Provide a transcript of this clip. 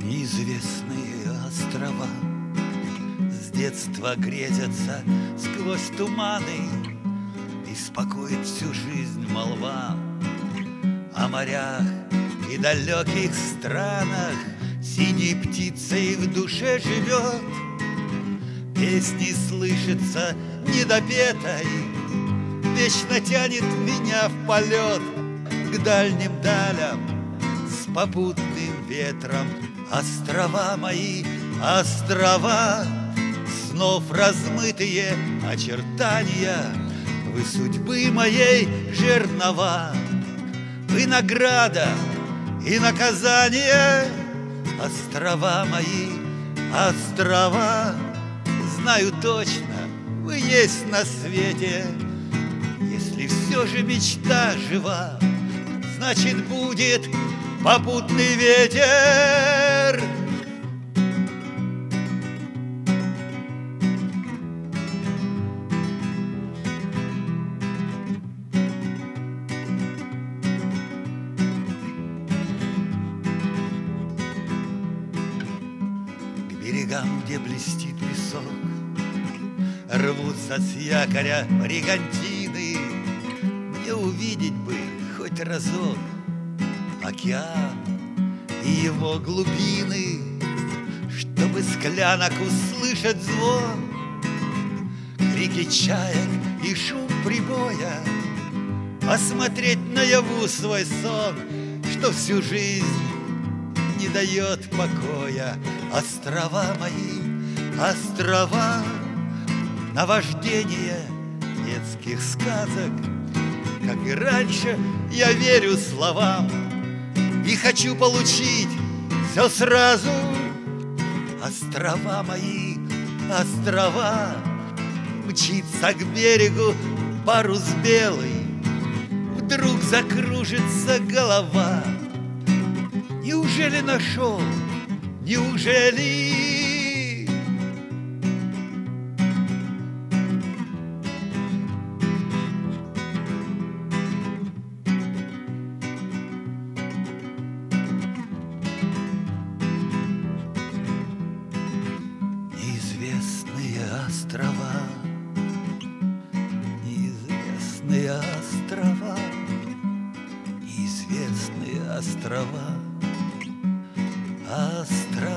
Неизвестные острова с детства грезятся сквозь туманы, беспокоит всю жизнь молва о морях и далеких странах. Синей птицей в душе живет, песни слышится недопетой, вечно тянет меня в полет к дальним далям с попутным ветром. Острова мои, острова, снов размытые очертания, вы судьбы моей жернова, вы награда и наказание. Острова мои, острова, знаю точно, вы есть на свете. Если все же мечта жива, значит будет попутный ветер. К берегам, где блестит песок, рвутся с якоря бригантины. Мне увидеть бы хоть разок океан и его глубины, чтобы склянок услышать звон, крики чаек и шум прибоя, посмотреть наяву свой сон, что всю жизнь не дает покоя. Острова мои, острова, наваждение детских сказок. Как и раньше, я верю словам и хочу получить все сразу. Острова мои, острова, мчится к берегу парус белый, вдруг закружится голова. Неужели нашел? Неужели? Неизвестные острова, неизвестные острова, неизвестные острова, острова.